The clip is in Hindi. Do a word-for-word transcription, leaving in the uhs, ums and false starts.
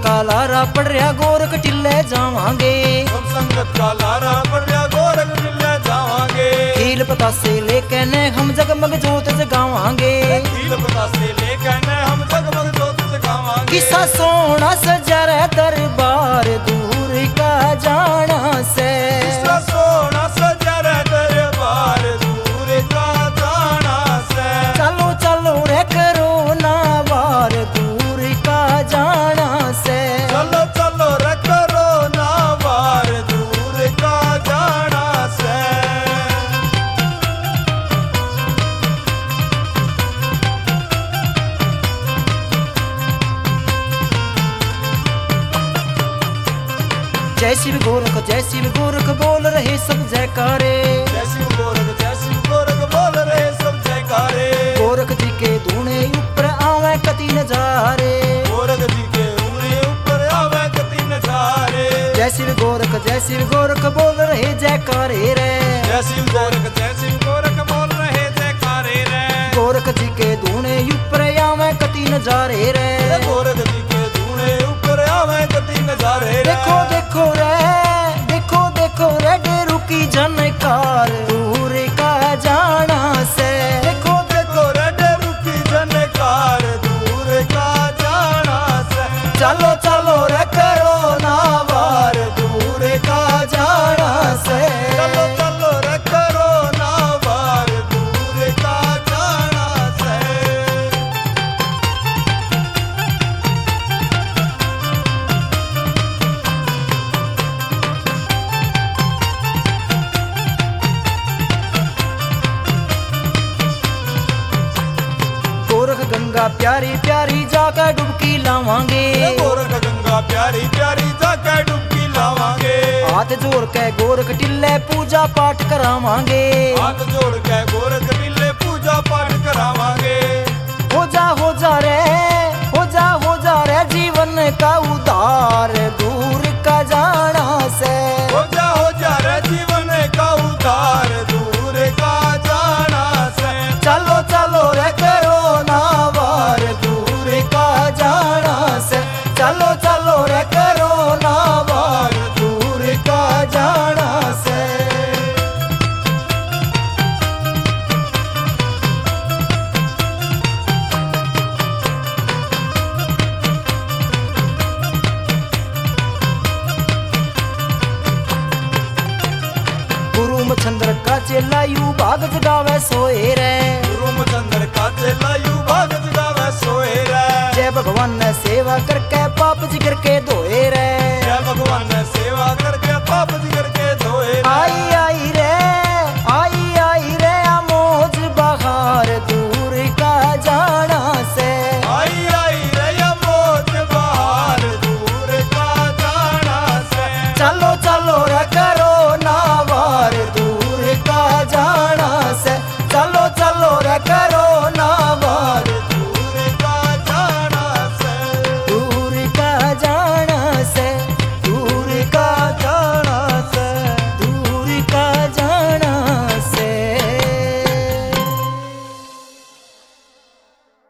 का लारा पड़ रहा गोरख टिल्ले जावांगे, सब संगत का लारा पड़ रहा गोरख टिल्ले जावांगे। खील पतासे लेके ने हम जगमग जोत जगावांगे, खील पतासे लेके ने हम जगमग जोत जगावांगे। किसा सोना सजा रे दरबार दूर का जाना से, किसा सोना सजा रे दरबार दूर का जाना से। चलो चलो रे करो ना वार दूर का जाना से, चलो चलो रे करो ना वार दूर का जाना से। जय शिव गोरख जय शिव गोरख बोल रहे सब जयकारे, जय शिव गोरख जय शिव गोरख बोल रहे सब जयकारे। गोरख जी के धूणे ऊपर आवे कति नजारे, गोरख जी के धूणे ऊपर आवे कति नजारे। जय शिव गोरख जय शिव गोरख बोल रहे जयकारे रे, जय शिव गोरख जय शिव गोरख बोल रहे जयकारे रे। गोरख जी के धूणे ऊपर आवे कति नजारे रे, गोरख जी के धूणे ऊपर आवे कति नजारे रे। देखो देखो रे देखो देखो रे डेरू की झनकार दूर का जाना से। देखो देखो रे डेरू की झनकार दूर का जाना से। चलो चलो रे करो ना वार दूर का जाना से। चलो चलो रे करो ना वार दूर का जाना से। गोरख गंगा प्यारी प्यारी जाकर डुबकी लावांगे, गोरख गंगा प्यारी प्यारी जाकर डुबकी लावांगे। हाथ जोड़ के गोरख टिल्ले पूजा पाठ करावांगे, हाथ जोड़ के गोरख टिल्ले पूजा पाठ करावांगे। हो जा हो जा रे हो जा हो जा रे जीवन का उद्धार दूर का जाना से। हो जा हो जा रे जीवन का उद्धार दूर का जाना से। चलो चलो रे करो ना वार दूर का जाना से। चलो चलो रे करो ना वार दूर का जाना से। गुरुमचंद्र का चेला यू भाग जगावे सोए रे, गुरुमचंद्र का चेला यू भाग जगावे सोए रे। जय भगवान ने सेवा करके पाप जिगर के धोए रे, जय भगवान ने सेवा करके पाप जिगर के धोए रे। आई आई